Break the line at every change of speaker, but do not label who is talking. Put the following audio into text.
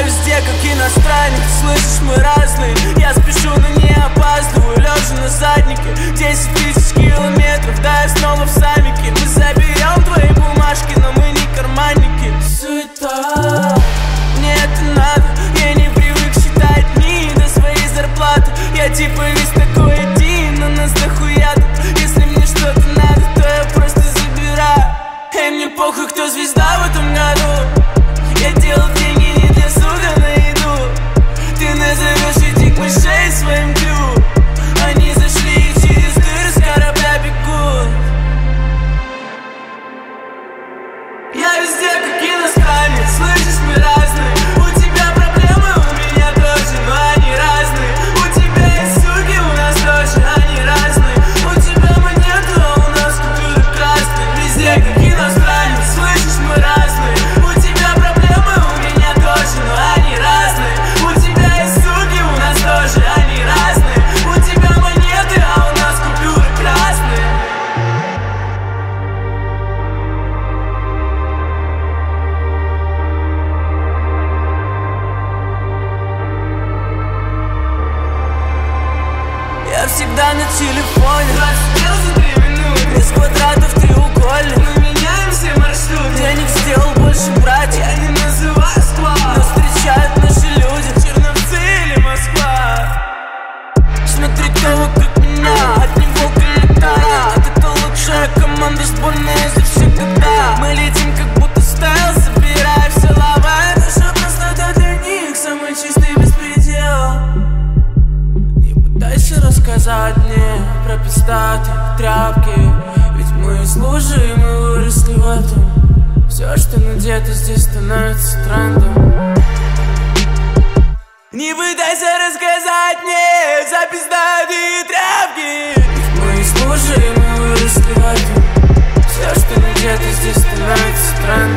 везде, как иностранник. Слышишь, мы разные. Я спешу, но не опаздываю. Лежа на заднике 10 тысяч километров, да я снова в самике. Мы заберем твои бумажки, но мы не карманники. Суета, мне это надо. Я не привык считать дни до своей зарплаты. Я типа весь такой один, но нас дохуя тут. Если мне что-то надо, то я просто забираю. Эй, мне похуй, кто звезда в этом году. Я делал деньги не для суда на еду. Ты назовешь этих мышей своим крю. Они зашли и через дыры с корабля бегут. Я везде, как иностранец. Слышишь, мы разные. У тебя проблемы, у меня тоже, но они разные. У тебя есть суки, у нас тоже, они разные. У тебя монеты, а у нас купюры красные. Везде, как иностранец. Слышишь, мы разные. У тебя проблемы, у меня тоже, но они разные. У тебя есть суки, у нас тоже, они разные. У тебя монеты, а у нас купюры красные. Я всегда на телефоне. 20 дел за 3 минуты. Из квадратов треугольник. Мы меняем все маршруты. Денег сделал больше братьев. Я не называю склад, но встречают наши люди. Черновцы или Москва. Смотри, кто вокруг меня. От него прилетает. Это лучшая команда, сборная за все года. Мы летим, как будто стайл, собирая все лава. Наша простота для них самый чистый беспредел. Дальше рассказать мне про пиздатые тряпки. Ведь мы из лужи, и мы выросли в этом. Все, что надето здесь, становится трендом. Не пытайся рассказать мне за пиздатые тряпки. Ведь мы из лужи, и мы выросли в этом. Все, что надето здесь, становится трендом.